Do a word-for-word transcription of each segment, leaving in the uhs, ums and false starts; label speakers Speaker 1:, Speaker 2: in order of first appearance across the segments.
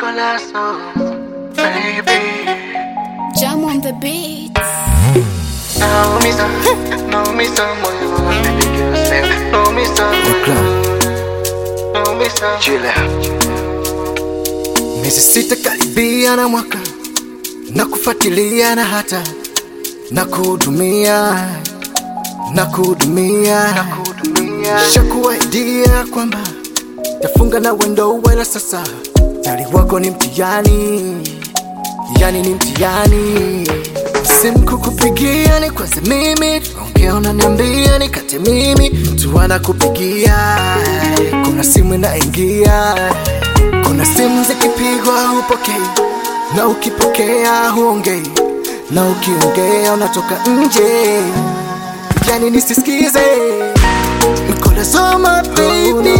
Speaker 1: Colazo, baby.
Speaker 2: Jam on the beat.
Speaker 1: No me so, no me so muy baby girl say, no me so muy, no me so.
Speaker 3: Chile. Miezi sita karibia na mwaka, na kufuatilia na hata na kuhudumia, na kuhudumia, shakuahidia kwamba tafunga na wendo wala sasa. Tari wako ni mtihani, yani ni mtihani. Simu kukupigia ni kwanza mimi, tunaongea unaniambia nikate mimi. Mtu anakupigia, kuna simu inaingia, kuna simu zikipigwa hupokei, na ukipokea huongei, na ukiongea unatoka nje, yani nisisikize. Colazo my baby,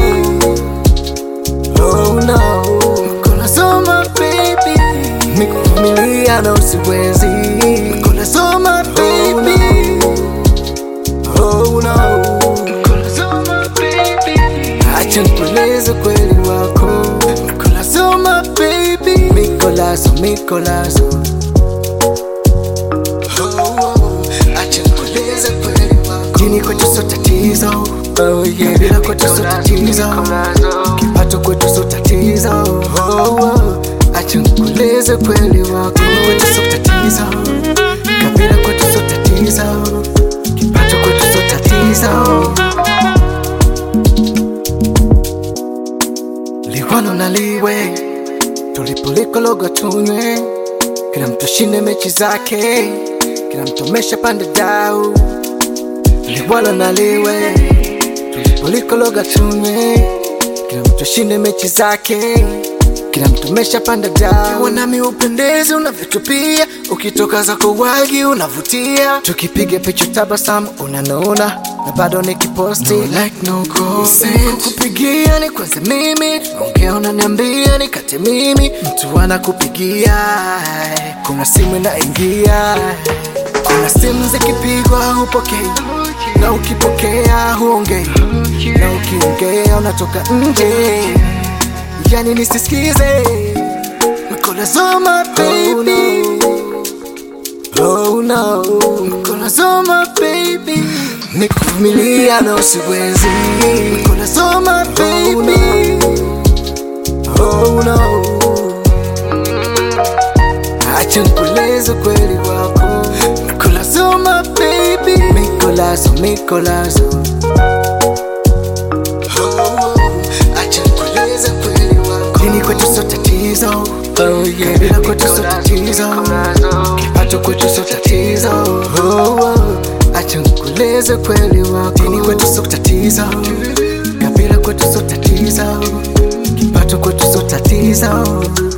Speaker 3: oh no, Colazo my baby, nikuvumilia na usiwezi. Colazo my baby, oh no, Colazo my baby, acha nikueleze kweli wako. Colazo my baby, mi Colazo, mi Colazo, oh, acha nikueleze kweli wako. Dini kwetu sio tatizo, oh yeah, bila kwetu sio tatizo, kipato kwetu sio tatizo, oh, oh. Acha nikueleze kweli wako. Dini kwetu sio tatizo, kabila kwetu sio tatizo, kipato kwetu sio tatizo. Liwano na liwe, tulipoliko logo tunywe, kila mtu shinde mechi zake, kila mtu amesha panda dau. Liwano na liwe, tulipoliko logo tunywe, kila mtu shinde mechi zake, kila mtu amesha panda dau. Nami upendezi unavyotupia, ukitoka zako wagi unavutia, tukipiga picha tabasamu unanona, na bado nikiposti no like no consent. Kukupigia ni kwanza mimi, tunaongea unaniambia nikate mimi. Mtu anakupigia, kuna simu inaingia, kuna simu zikipigwa hupokei, na ukipokea huongei, na ukiongea unatoka nje, yani nisisikize. Colazo my baby, oh no, Colazo my baby, nikuvumilia na usiwezi. Colazo my baby, oh no, acha nikueleze kweli wako. Colazo my baby, mi Colazo, mi Colazo, oh, acha nikueleze kweli wako. Dini kwetu sio tatizo, oh yeah, bila kwetu sio tatizo, kipato kwetu sio tatizo, oh, oh. Acha nikueleze kweli wako. Dini kwetu sio tatizo, kabila kwetu sio tatizo, kipato kwetu sio tatizo.